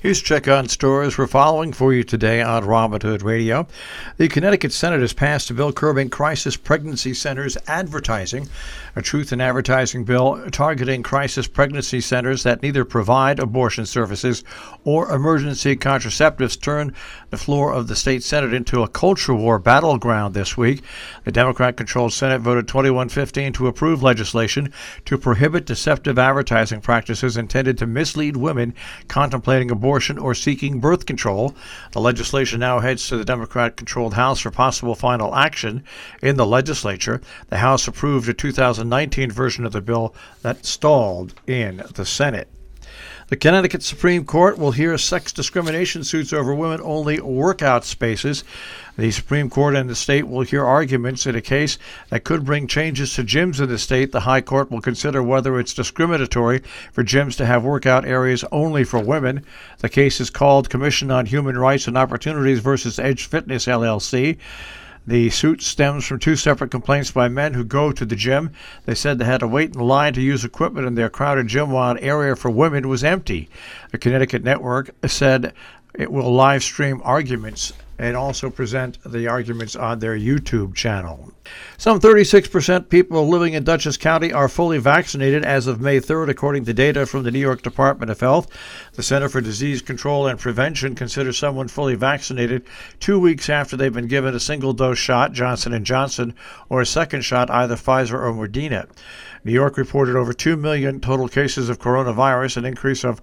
Here's check on stories we're following for you today on Robin Hood Radio. The Connecticut Senate has passed a bill curbing crisis pregnancy centers advertising, a truth in advertising bill targeting crisis pregnancy centers that neither provide abortion services or emergency contraceptives turned the floor of the state Senate into a culture war battleground this week. The Democrat-controlled Senate voted 21-15 to approve legislation to prohibit deceptive advertising practices intended to mislead women contemplating abortion or seeking birth control. The legislation now heads to the Democrat-controlled House for possible final action in the legislature. The House approved a 2019 version of the bill that stalled in the Senate. The Connecticut Supreme Court will hear sex discrimination suits over women-only workout spaces. The Supreme Court and the state will hear arguments in a case that could bring changes to gyms in the state. The High Court will consider whether it's discriminatory for gyms to have workout areas only for women. The case is called Commission on Human Rights and Opportunities versus Edge Fitness, LLC. The suit stems from two separate complaints by men who go to the gym. They said they had to wait in line to use equipment in their crowded gym while an area for women was empty. The Connecticut Network said it will live stream arguments and also present the arguments on their YouTube channel. Some 36% people living in Dutchess County are fully vaccinated as of May 3rd, according to data from the New York Department of Health. The Center for Disease Control and Prevention considers someone fully vaccinated 2 weeks after they've been given a single-dose shot, Johnson & Johnson, or a second shot, either Pfizer or Moderna. New York reported over 2 million total cases of coronavirus, an increase of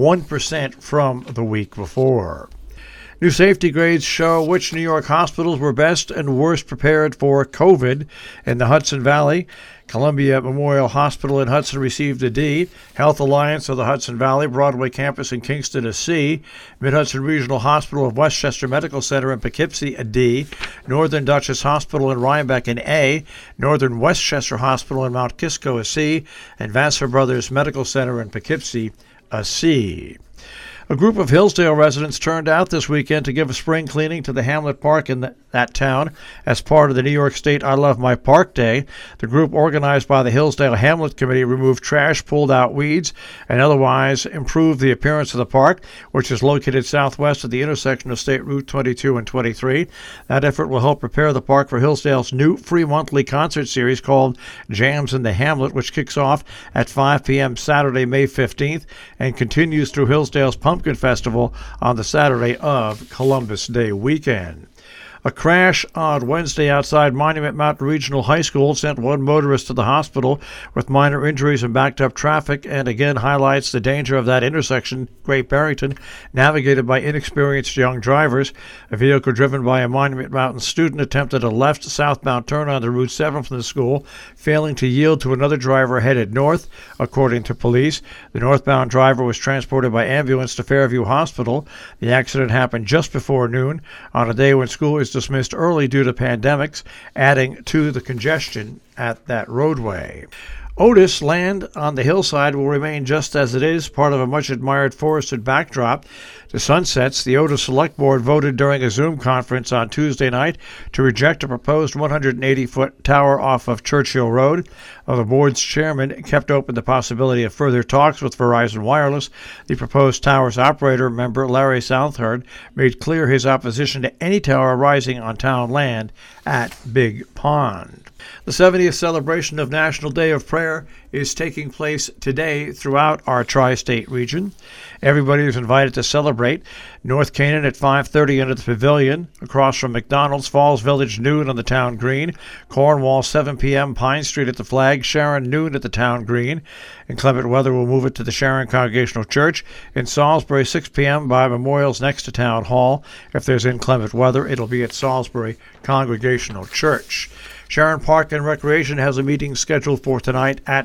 1% from the week before. New safety grades show which New York hospitals were best and worst prepared for COVID. In the Hudson Valley, Columbia Memorial Hospital in Hudson received a D. Health Alliance of the Hudson Valley Broadway campus in Kingston a C. Mid-Hudson Regional Hospital of Westchester Medical Center in Poughkeepsie a D. Northern Dutchess Hospital in Rhinebeck an A. Northern Westchester Hospital in Mount Kisco a C. And Vassar Brothers Medical Center in Poughkeepsie a C. A group of Hillsdale residents turned out this weekend to give a spring cleaning to the Hamlet Park in that town as part of the New York State I Love My Park Day. The group, organized by the Hillsdale Hamlet Committee, removed trash, pulled out weeds, and otherwise improved the appearance of the park, which is located southwest of the intersection of State Route 22 and 23. That effort will help prepare the park for Hillsdale's new free monthly concert series called Jams in the Hamlet, which kicks off at 5 p.m. Saturday, May 15th, and continues through Hillsdale's Pumpkin Festival on the Saturday of Columbus Day weekend. A crash on Wednesday outside Monument Mountain Regional High School sent one motorist to the hospital with minor injuries and backed up traffic, and again highlights the danger of that intersection, Great Barrington, navigated by inexperienced young drivers. A vehicle driven by a Monument Mountain student attempted a left southbound turn on the Route 7 from the school, failing to yield to another driver headed north, according to police. The northbound driver was transported by ambulance to Fairview Hospital. The accident happened just before noon on a day when school is dismissed early due to pandemics, adding to the congestion at that roadway. Otis land on the hillside will remain just as it is, part of a much-admired forested backdrop to sunsets. The Otis Select Board voted during a Zoom conference on Tuesday night to reject a proposed 180-foot tower off of Churchill Road. The board's chairman kept open the possibility of further talks with Verizon Wireless. The proposed tower's operator member, Larry Southard, made clear his opposition to any tower rising on town land at Big Pond. The 70th celebration of National Day of Prayer is taking place today throughout our tri-state region. Everybody is invited to celebrate. North Canaan at 5:30 under the pavilion, across from McDonald's. Falls Village noon on the town green. Cornwall 7 p.m. Pine Street at the Flag. Sharon noon at the town green. Inclement weather will move it to the Sharon Congregational Church. In Salisbury 6 p.m. by Memorials next to Town Hall. If there's inclement weather, it'll be at Salisbury Congregational Church. Sharon Park and Recreation has a meeting scheduled for tonight at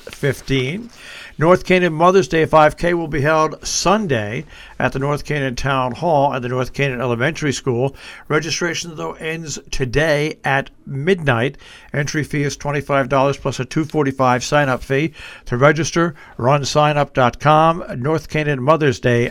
6:15. North Canaan Mother's Day 5K will be held Sunday at the North Canaan Town Hall at the North Canaan Elementary School. Registration, though, ends today at midnight. Entry fee is $25 plus a $2.45 sign-up fee. To register, run signup.com. North Canaan Mother's Day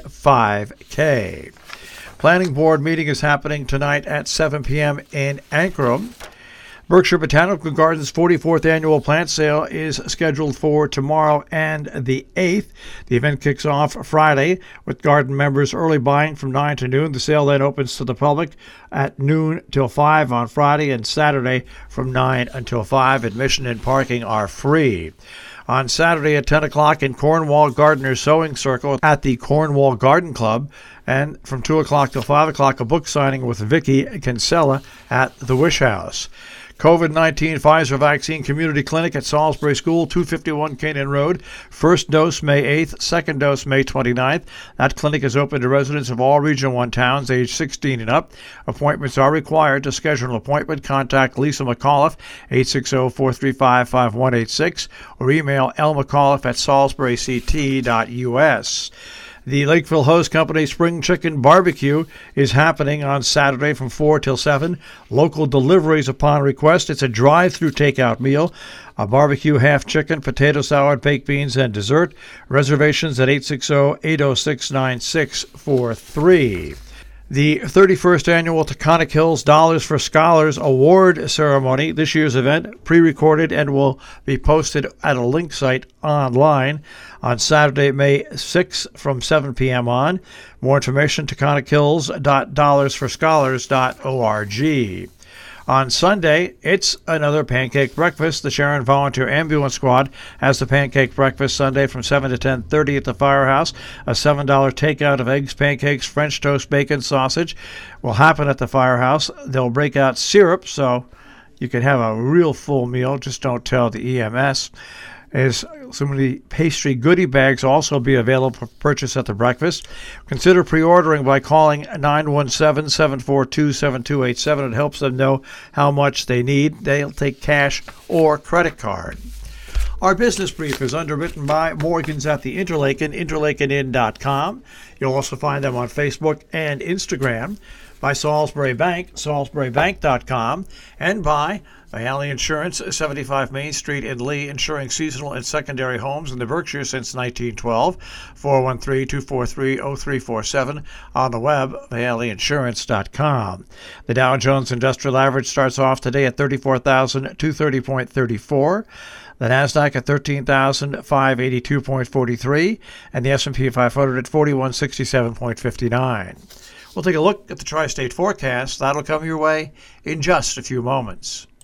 5K. Planning Board meeting is happening tonight at 7 p.m. in Ankrum. Berkshire Botanical Gardens' 44th annual plant sale is scheduled for tomorrow and the 8th. The event kicks off Friday with garden members early buying from 9 to noon. The sale then opens to the public at noon till 5 on Friday and Saturday from 9 until 5. Admission and parking are free. On Saturday at 10 o'clock in Cornwall Gardener's Sewing Circle at the Cornwall Garden Club, and from 2 o'clock till 5 o'clock, a book signing with Vicky Kinsella at the Wish House. COVID-19 Pfizer Vaccine Community Clinic at Salisbury School, 251 Canaan Road. First dose May 8th, second dose May 29th. That clinic is open to residents of all Region 1 towns age 16 and up. Appointments are required. To schedule an appointment, contact Lisa McAuliffe, 860-435-5186, or email lmcauliffe@salisburyct.us. The Lakeville Host Company Spring Chicken Barbecue is happening on Saturday from 4 till 7. Local deliveries upon request. It's a drive-through takeout meal. A barbecue half chicken, potato salad, baked beans, and dessert. Reservations at 860-806-9643. The 31st annual Taconic Hills Dollars for Scholars Award Ceremony, this year's event, pre-recorded and will be posted at a link site online on Saturday, May 6th from 7 p.m. on. More information, taconichills.dollarsforscholars.org. On Sunday, it's another pancake breakfast. The Sharon Volunteer Ambulance Squad has the pancake breakfast Sunday from 7 to 10:30 at the Firehouse. A $7 takeout of eggs, pancakes, French toast, bacon, sausage will happen at the Firehouse. They'll break out syrup so you can have a real full meal. Just don't tell the EMS. As so many pastry goodie bags also be available for purchase at the breakfast. Consider pre-ordering by calling 917-742-7287. It helps them know how much they need. They'll take cash or credit card. Our business brief is underwritten by Morgans at the Interlaken, interlakenin.com. You'll also find them on Facebook and Instagram. By Salisbury Bank, salisburybank.com, and by Alley Insurance, 75 Main Street in Lee, insuring seasonal and secondary homes in the Berkshires since 1912, 413-243-0347, on the web, alleyinsurance.com. The Dow Jones Industrial Average starts off today at 34,230.34. The NASDAQ at 13,582.43, and the S&P 500 at 4167.59. We'll take a look at the tri-state forecast. That'll come your way in just a few moments.